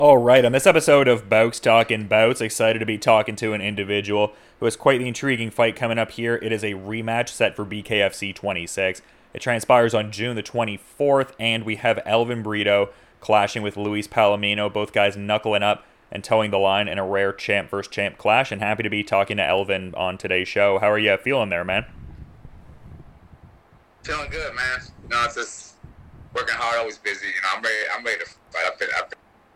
All right, on this episode of Bouts Talking Bouts, excited to be talking to an individual who has quite the intriguing fight coming up here. It is a rematch set for BKFC 26. It transpires on June the 24th, and we have Elvin Brito clashing with Luis Palomino, both guys knuckling up and towing the line in a rare champ versus champ clash. And happy to be talking to Elvin on today's show. How are you feeling there, man? Feeling good, man. It's just working hard, always busy. I'm ready to fight. I've been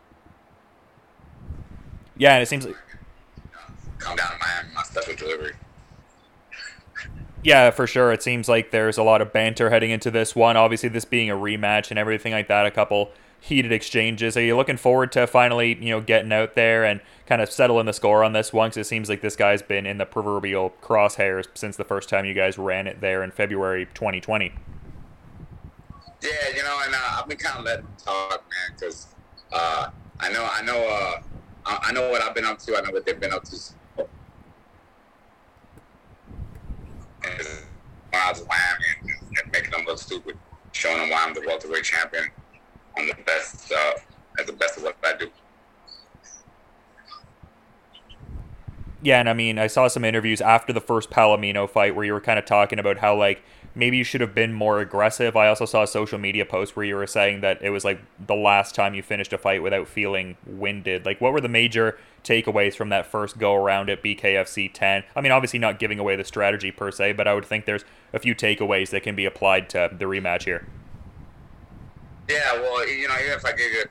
Yeah, and it seems like come down to Miami, my special delivery. Yeah, for sure. It seems like there's a lot of banter heading into this one. Obviously, this being a rematch and everything like that, a couple heated exchanges. Are you looking forward to finally, getting out there and kind of settling the score on this one? Because it seems like this guy's been in the proverbial crosshairs since the first time you guys ran it there in February 2020. Yeah, I've been kind of letting them talk, man, because I know what I've been up to. I know what they've been up to. And when I was in Miami and making them look stupid, showing them why I'm the welterweight champion. I'm the best at the best of what I do. Yeah, and I mean, I saw some interviews after the first Palomino fight where you were kind of talking about how, like, maybe you should have been more aggressive. I also saw a social media post where you were saying that it was, like, the last time you finished a fight without feeling winded. Like, what were the major takeaways from that first go-around at BKFC 10? I mean, obviously not giving away the strategy per se, but I would think there's a few takeaways that can be applied to the rematch here. Yeah, well, even if I give you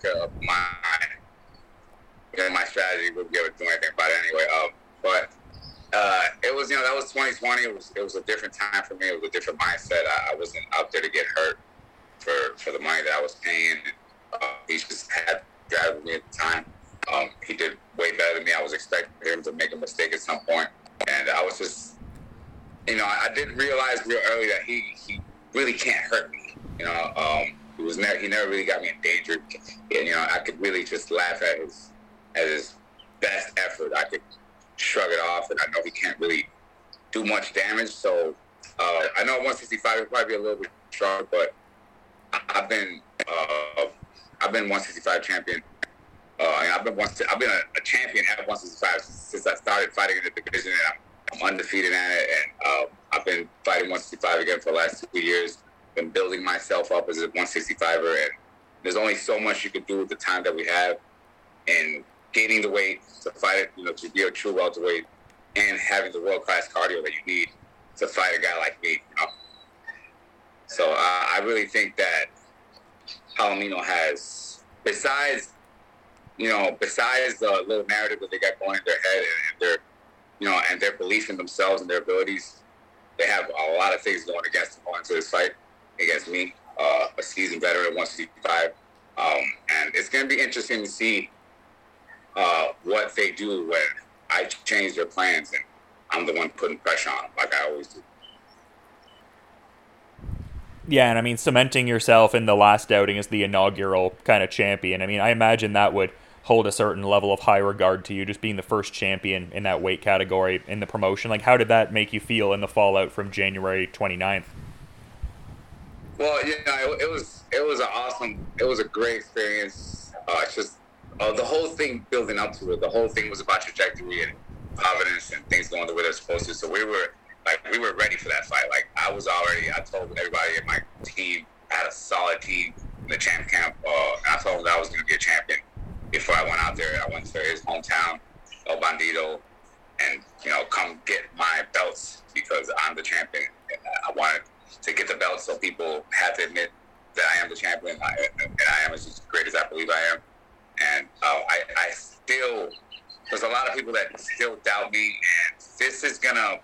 my strategy, we'll be able to do anything about it anyway. But it was, that was 2020. It was a different time for me. It was a different mindset. I wasn't out there to get hurt for the money that I was paying. He just had driving me at the time. He did way better than me. I was expecting him to make a mistake at some point, and I was just, I didn't realize real early that he really can't hurt me. He never really got me in danger. And, I could really just laugh at his best effort. I could shrug it off, and I know he can't really do much damage. So I know 165 will probably be a little bit stronger, but I've been 165 champion. And I've been a champion at 165 since I started fighting in the division, and I'm undefeated at it. And I've been fighting 165 again for the last 2 years. Been building myself up as a 165er, and there's only so much you can do with the time that we have, and gaining the weight to fight it, to be a true welterweight, and having the world-class cardio that you need to fight a guy like me. So I really think that Palomino has, besides the little narrative that they got going in their head and their belief in themselves and their abilities, they have a lot of things going against them going into this fight against me, a seasoned veteran at 165. And it's going to be interesting to see what they do when I change their plans and I'm the one putting pressure on them, like I always do. Yeah, and I mean, cementing yourself in the last outing as the inaugural kind of champion. I mean, I imagine that would hold a certain level of high regard to you, just being the first champion in that weight category in the promotion. Like, how did that make you feel in the fallout from January 29th? Well, it was a great experience. It's just the whole thing building up to it. The whole thing was about trajectory and confidence and things going the way they're supposed to. So we were ready for that fight. Like I told everybody in my team, I had a solid team in the champ camp. And I told them that I was going to be a champion before I went out there. I went to his hometown, El Bandido, and come get my belts because I'm the champion. And I wanted to get the belt so people have to admit that I am the champion and I am as great as I believe I am. And I still, there's a lot of people that still doubt me, and this is going to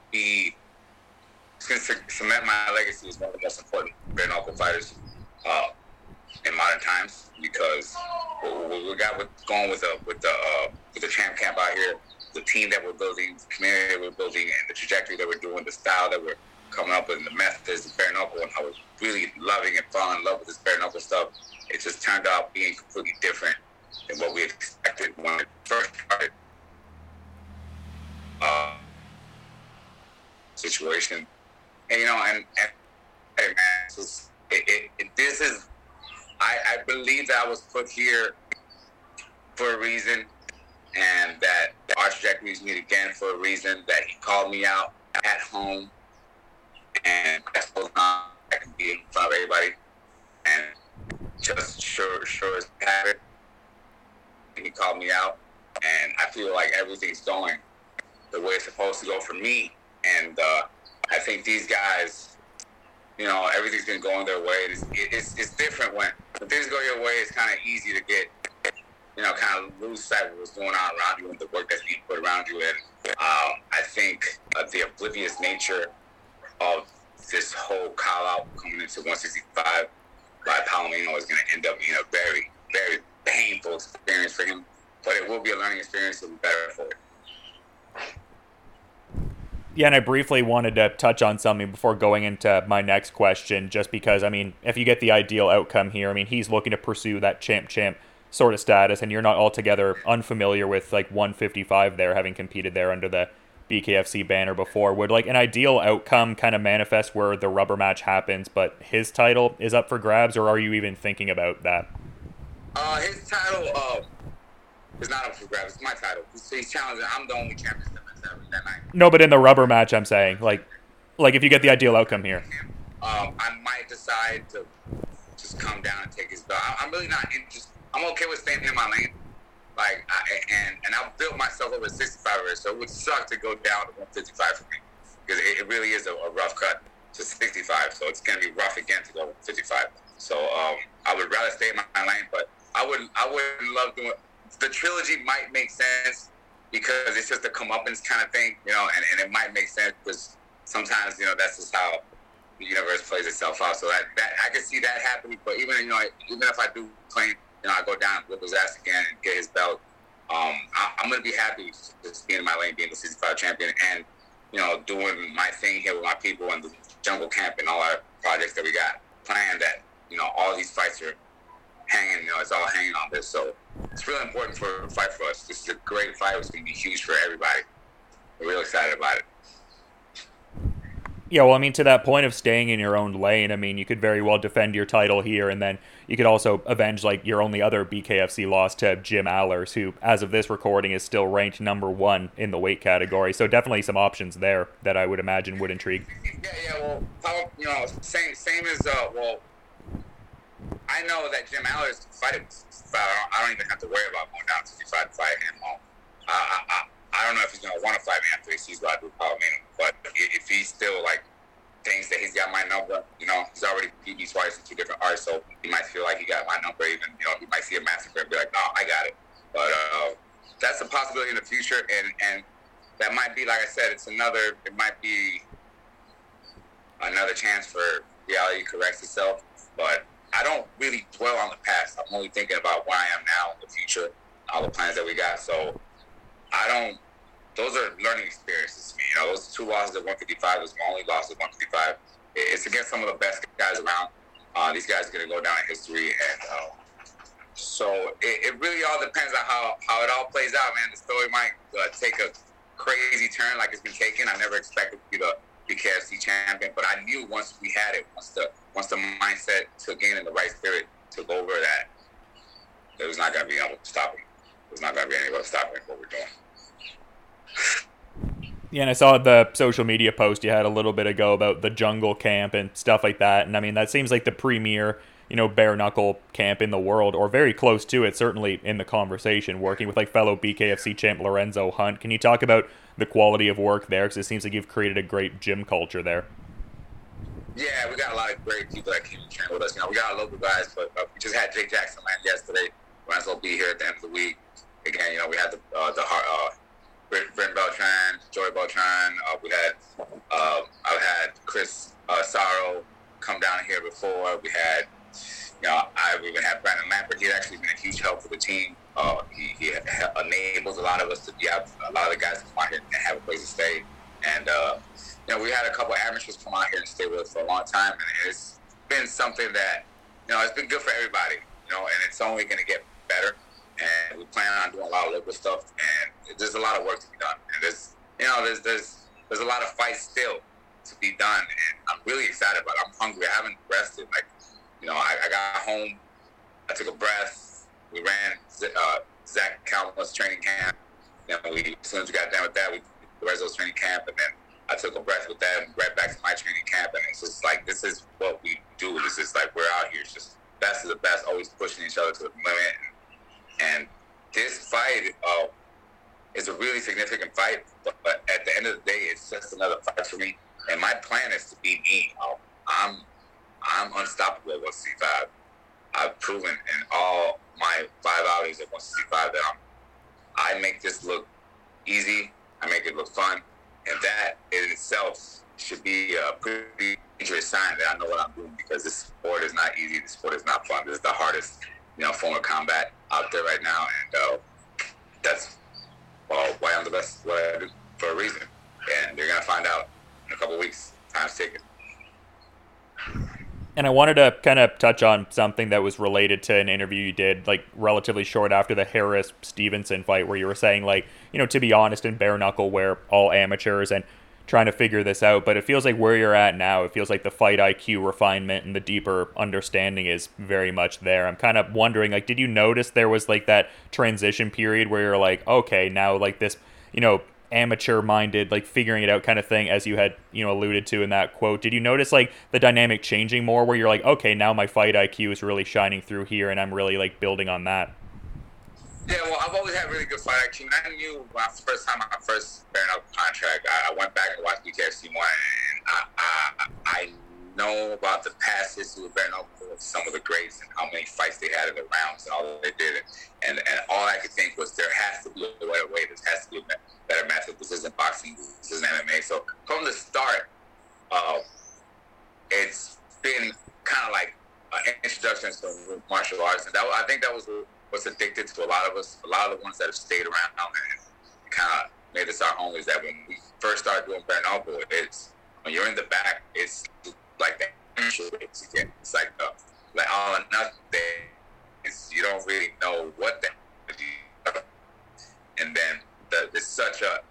cement my legacy as one of the most important bare knuckle fighters in modern times, because we got going with the champ camp out here, the team that we're building, the community that we're building, and the trajectory that we're doing, the style that we're coming up with, and the methods of bare knuckle, and I was really loving and falling in love with this bare knuckle stuff. It just turned out being completely different than what we expected when it first started. Situation, and and hey man, this is, I believe that I was put here for a reason, and that our trajectories meet again for a reason, that he called me out at home, and that's all I can be in front of everybody, and just sure as habit, he called me out, and I feel like everything's going the way it's supposed to go for me, and I think these guys, everything's been going their way. It's different when things go your way. It's kind of easy to get, kind of lose sight of what's going on around you and the work that's being put around you. And I think the oblivious nature of this whole call-out coming into 165 by Palomino is going to end up being a very, very painful experience for him. But it will be a learning experience. It'll be better for it. Yeah, and I briefly wanted to touch on something before going into my next question, just because, if you get the ideal outcome here, he's looking to pursue that champ sort of status, and you're not altogether unfamiliar with, 155 there, having competed there under the BKFC banner before. Would, an ideal outcome kind of manifest where the rubber match happens, but his title is up for grabs, or are you even thinking about that? His title is not up for grabs. It's my title. He's challenging. I'm the only champion that night. No, but in the rubber match, I'm saying, like if you get the ideal outcome here. I might decide to just come down and take his belt. I'm really not interested. I'm okay with staying in my lane. And I've built myself over 65 already, so it would suck to go down to 155 for me, because it really is a rough cut to 65. So it's gonna be rough again to go 55. So I would rather stay in my lane, but I would love doing. The trilogy might make sense because it's just a comeuppance kind of thing, and it might make sense because sometimes, that's just how the universe plays itself out. So that I can see that happening. But even if I do claim, I go down, whip his ass again, and get his belt, I'm gonna be happy just being in my lane, being the 65 champion, and doing my thing here with my people and the jungle camp and all our projects that we got planned. That all these fights are hanging, it's all hanging on this. So it's really important for a fight for us. This is a great fight. It's going to be huge for everybody. We're really excited about it. Yeah, well, to that point of staying in your own lane, you could very well defend your title here, and then you could also avenge, your only other BKFC loss to Jim Allers, who, as of this recording, is still ranked number 1 in the weight category. So definitely some options there that I would imagine would intrigue. Yeah, well, same as, I know that Jim Allers fighting 65. I don't even have to worry about going down to 65 to fight him. I don't know if he's going to want to fight me after he sees what I do with Palomino. But if he still, thinks that he's got my number, he's already beat me twice in 2 different arts, so he might feel like he got my number even. He might see a massacre and be like, no, I got it. But that's a possibility in the future, and that might be, like I said, it might be another chance for reality corrects itself. But I don't really dwell on the past. I'm only thinking about where I am now in the future, all the plans that we got. So those are learning experiences for me. Those 2 losses at 155 was my only loss at 155. It's against some of the best guys around. These guys are going to go down in history. And so it really all depends on how it all plays out, man. The story might take a crazy turn like it's been taken. I never expected to be the BKFC champion, but I knew once we had it, once the mindset took in and the right spirit took over, that there was not going to be able to stop him. There's not going to be anybody stopping what we're doing. Yeah, and I saw the social media post you had a little bit ago about the jungle camp and stuff like that, and that seems like the premier, bare knuckle camp in the world, or very close to it, certainly in the conversation, working with fellow BKFC champ Lorenzo Hunt. Can you talk about the quality of work there? Because it seems like you've created a great gym culture there. Yeah, we got a lot of great people that came and train with us. We got our local guys, but we just had Jake Jackson land yesterday. Lorenzo will be here at the end of the week. Again, we had Brent Beltran, Joey Beltran. I've had Chris Sorrow come down here before. We had, I've even had Brandon Lampert. He's actually been a huge help for the team. He enables a lot of us to be out. A lot of the guys come out here and have a place to stay. And we had a couple of amateurs come out here and stay with us for a long time, and it's been something that it's been good for everybody. And it's only going to get better. And we plan on doing a lot of local stuff, and there's a lot of work to be done. And there's a lot of fights still to be done, and I'm really excited about it. I'm hungry. I haven't rested. I got home. I took a breath. We ran Zach Calma's training camp. Then as soon as we got done with that, we did Lorenzo's training camp, and then I took a breath with that and right back to my training camp. And it's just like, this is what we do. This is like, we're out here. It's just best of the best, always pushing each other to the limit. And this fight is a really significant fight, but at the end of the day, it's just another fight for me. And my plan is to be me. I'm unstoppable at 165. I've proven in all my 5 outings at 165 that I make this look easy. I make it look fun. And that in itself should be a pretty dangerous sign that I know what I'm doing, because this sport is not easy. This sport is not fun. This is the hardest, form of combat out there right now. And that's why I'm the best, what I do, for a reason. And they're going to find out in a couple of weeks. Time's ticking. And I wanted to kind of touch on something that was related to an interview you did, like, relatively short after the Harris-Stevenson fight, where you were saying, like, to be honest, in bare knuckle, we're all amateurs and trying to figure this out. But it feels like where you're at now, it feels like the fight IQ refinement and the deeper understanding is very much there. I'm kind of wondering, like, did you notice there was, like, that transition period where you're like, okay, now, like, this, amateur-minded, like, figuring it out kind of thing, as you had, alluded to in that quote? Did you notice, like, the dynamic changing more, where you're like, okay, now my fight IQ is really shining through here, and I'm really, like, building on that? Yeah, well, I've always had really good fight IQ. I knew my first bare knuckle contract, I went back and watched BKFC 1, and I know about the past history of bare knuckle with some of the greats and how many fights they had in the rounds and all that they did. And all I could think was, there has to be a better way. There has to be a better method. This isn't boxing. This isn't MMA. So from the start, it's been kind of like an introduction to martial arts. And I think that was what's addicted to a lot of us. A lot of the ones that have stayed around and kind of made us our homies, that when we first started doing bare knuckle, it's when you're in the back, it's like the race again. It's like all or nothing. You don't really know what the, and then there's such a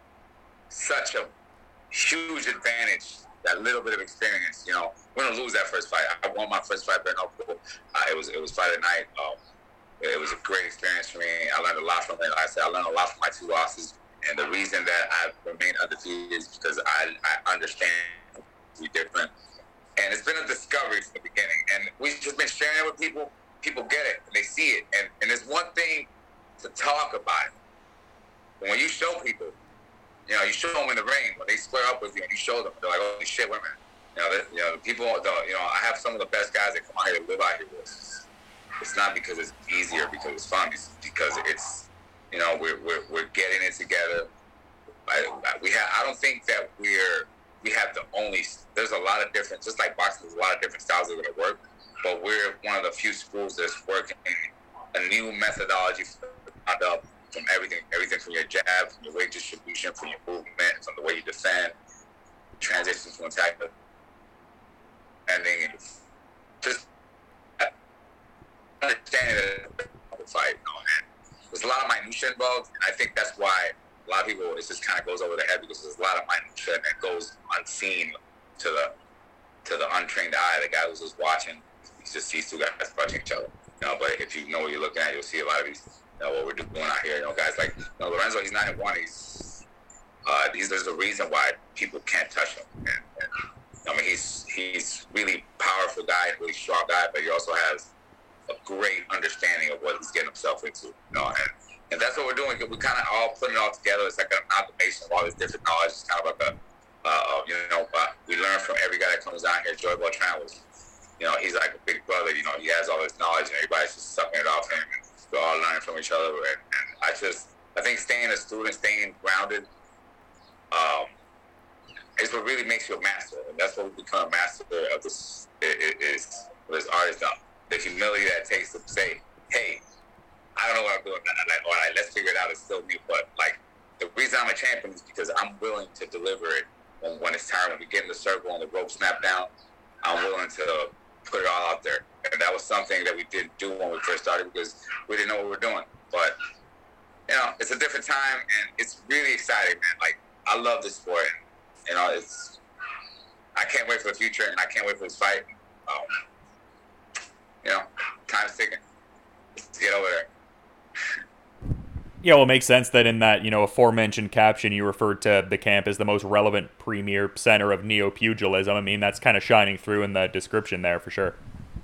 huge advantage, that little bit of experience. We're gonna lose that first fight. I won my first fight bare knuckle. It was Friday night. It was a great experience for me. I learned a lot from it. Like I said, I learned a lot from my 2 losses. And the reason that I remain undefeated is because I understand we're different. And it's been a discovery from the beginning. And we've just been sharing it with people. People get it, and they see it. And it's one thing to talk about it. But when you show people, you show them in the ring, when they square up with you and you show them, they're like, holy shit, women. People, I have some of the best guys that come out here to live out here with. It's not because it's easy or because it's fun. It's because it's, we're getting it together. I don't think that we have the only. There's a lot of different, just like boxing, there's a lot of different styles that are going to work. But we're one of the few schools that's working a new methodology from everything from your jab, from your weight distribution, from your movement, from the way you defend, transitions from attack, ending, just understanding the fight. There's a lot of minutia involved, and I think that's why a lot of people, it just kind of goes over their head, because there's a lot of minutia that goes unseen to the untrained eye. The guy who's just watching, he just sees 2 guys punching each other. But if you know what you're looking at, you'll see a lot of these. What we're doing out here. Guys like Lorenzo, he's 9-1. There's a reason why people can't touch him. And he's really powerful guy, really strong guy, but he also has a great understanding of what he's getting himself into. And that's what we're doing. We kind of all putting it all together. It's like an amalgamation of all this different knowledge. It's kind of like we learn from every guy that comes down here. Joy Beltran was, he's like a big brother. He has all this knowledge, and everybody's just sucking it off him. And we're all learning from each other. And I think staying a student, staying grounded, is what really makes you a master. And that's what we become a master of this artist. The humility that it takes to say, hey, I don't know what I'm doing. Let's figure it out. It's still new. But the reason I'm a champion is because I'm willing to deliver it when it's time. When we get in the circle and the rope snap down, I'm willing to put it all out there. And that was something that we didn't do when we first started, because we didn't know what we were doing. But it's a different time, and it's really exciting, man. I love this sport. And, I can't wait for the future, and I can't wait for this fight. Time's ticking. Let's get over there. Yeah, well, it makes sense that in that, aforementioned caption, you referred to the camp as the most relevant premier center of neo-pugilism. I mean, that's kind of shining through in the description there for sure.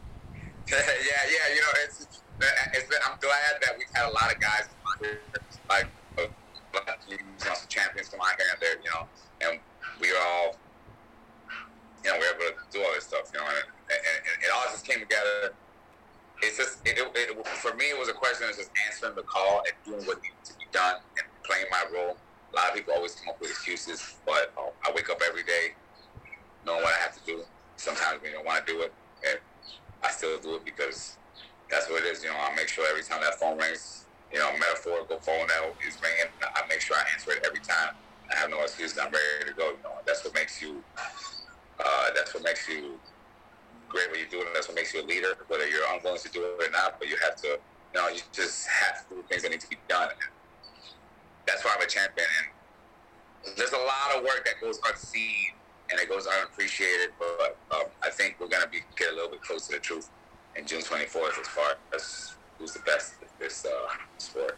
Yeah. It's been, I'm glad that we've had a lot of guys like some champions come out here and and we are all, we're able to do all this stuff, and it all just came together. It's just, for me, it was a question of just answering the call and doing what needed to be done and playing my role. A lot of people always come up with excuses, but I wake up every day knowing what I have to do. Sometimes we don't want to do it, and I still do it because that's what it is. I make sure every time that phone rings, metaphorical phone that is ringing, I make sure I answer it every time. I have no excuses. I'm ready to go. That's what makes you. That's what makes you great when you do it. That's what makes you a leader, whether you're unwilling to do it or not. But you have to. You just have to do things that need to be done. And that's why I'm a champion. And there's a lot of work that goes unseen and it goes unappreciated. But I think we're gonna get a little bit closer to the truth in June 24th as far as who's the best at this sport.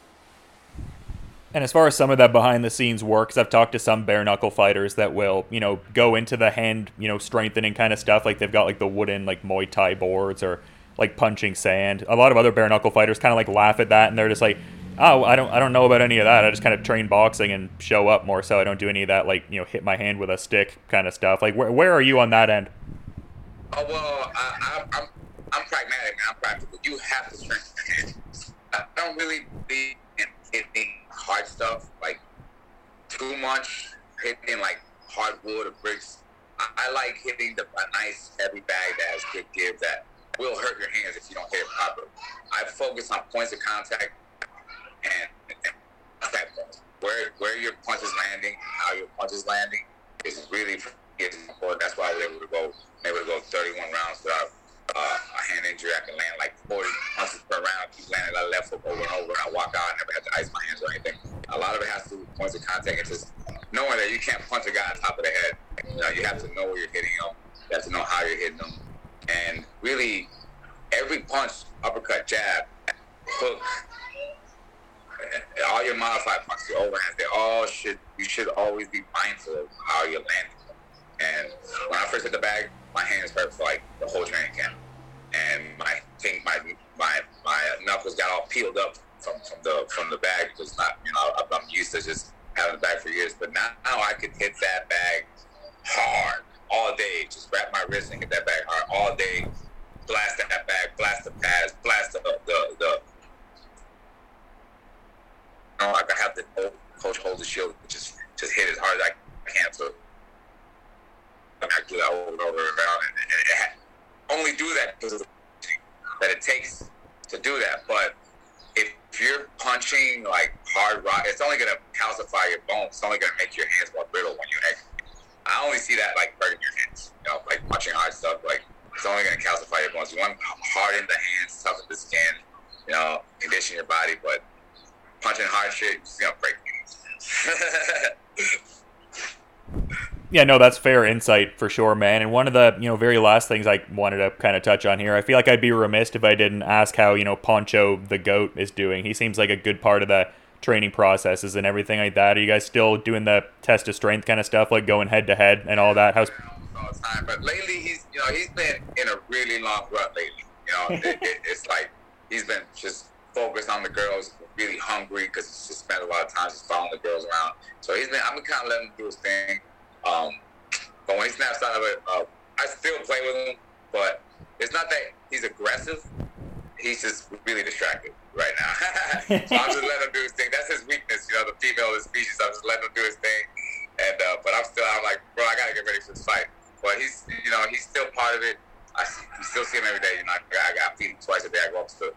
And as far as some of that behind the scenes work, because I've talked to some bare knuckle fighters that will, go into the hand, strengthening kind of stuff. Like they've got like the wooden like Muay Thai boards or like punching sand. A lot of other bare knuckle fighters kind of like laugh at that and they're just like, oh, I don't know about any of that. I just kind of train boxing and show up more so. I don't do any of that like, hit my hand with a stick kind of stuff. Like where are you on that end? Oh, well, I'm pragmatic, man. I'm practical. You have to strengthen your hands. I don't really be in hitting hard stuff, like too much hitting like hardwood or bricks. I like hitting a nice heavy bag that has good give that will hurt your hands if you don't hit it properly. I focus on points of contact and contact points. Where your punch is landing, how your punch is landing is really important. That's why I was able to go 31 rounds without a hand injury. I can land like 40 punches per round, keep landing that left hook over and over, and I walk out. I never had to ice my hands or anything. A lot of it has to do with points of contact and just knowing that you can't punch a guy on top of the head. You have to know where you're hitting them. You have to know how you're hitting them. And really, every punch, uppercut, jab, hook, all your modified punches, your overhands, you should always be mindful of how you're landing. And when I first hit the bag, my hands hurt for like the whole training camp, and my knuckles got all peeled up from the bag because I'm used to just having the bag for years. But now I could hit that bag hard all day, just wrap my wrist and hit that bag hard all day, blast that bag, blast the pads, blast the. I can have the coach hold the shield, just hit as hard as I can. So I do that over and over and around, and only do that because of the that it takes to do that. But if you're punching like hard rock, it's only gonna calcify your bones. It's only gonna make your hands more brittle when you exit. I only see that like hurting your hands, like punching hard stuff. Like it's only gonna calcify your bones. You want to harden the hands, toughen the skin, condition your body. But punching hard shit, you're just gonna break things. Yeah, no, that's fair insight for sure, man. And one of the, very last things I wanted to kind of touch on here, I feel like I'd be remiss if I didn't ask how, Poncho the GOAT is doing. He seems like a good part of the training processes and everything like that. Are you guys still doing the test of strength kind of stuff, like going head to head and all that? How's all the time, but lately he's been in a really long rut lately. It's like he's been just focused on the girls, really hungry because he's just spent a lot of time just following the girls around. So I've been kind of letting him do his thing. But when he snaps out of it, I still play with him, but it's not that he's aggressive. He's just really distracted right now. So I'm just letting him do his thing. That's his weakness, the female of the species. I'm just letting him do his thing. And but I'm like, bro, I gotta get ready for this fight. But he's still part of it. You still see him every day. I got feed him twice a day. I go up to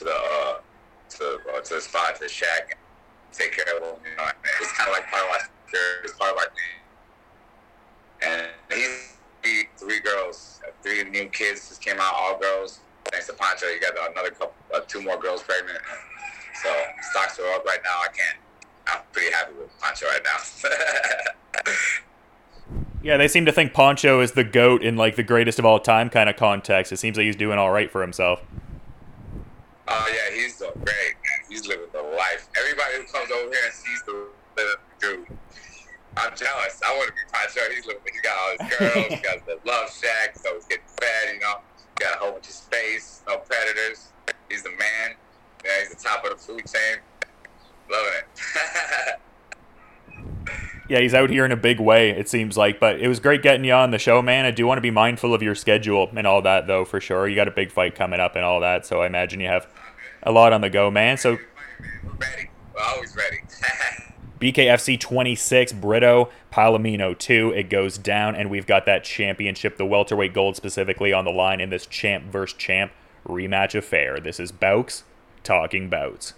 the spot, to the shack, and take care of him. It's kind of like part of our security. It's part of our thing. And he's three girls, 3 new kids just came out, all girls. Thanks to Poncho, you got another couple, 2 more girls pregnant. So stocks are up right now. I'm pretty happy with Poncho right now. Yeah, they seem to think Poncho is the GOAT in like the greatest of all time kind of context. It seems like he's doing all right for himself. Oh yeah, he's so great. He's living the life. Yes, he's the dude. I'm jealous. I want to be Pancho. He's living. He got all his girls. He got the love shack. So he's getting fed. You know, got a whole bunch of space. No predators. He's the man. Yeah, he's the top of the food chain. Loving it. Yeah, he's out here in a big way, it seems like. But it was great getting you on the show, man. I do want to be mindful of your schedule and all that, though, for sure. You got a big fight coming up and all that, so I imagine you have a lot on the go, man. So We're ready. We're always ready. BKFC 26, Brito, Palomino 2. It goes down, and we've got that championship, the welterweight gold specifically, on the line in this champ versus champ rematch affair. This is Bouks talking bouts.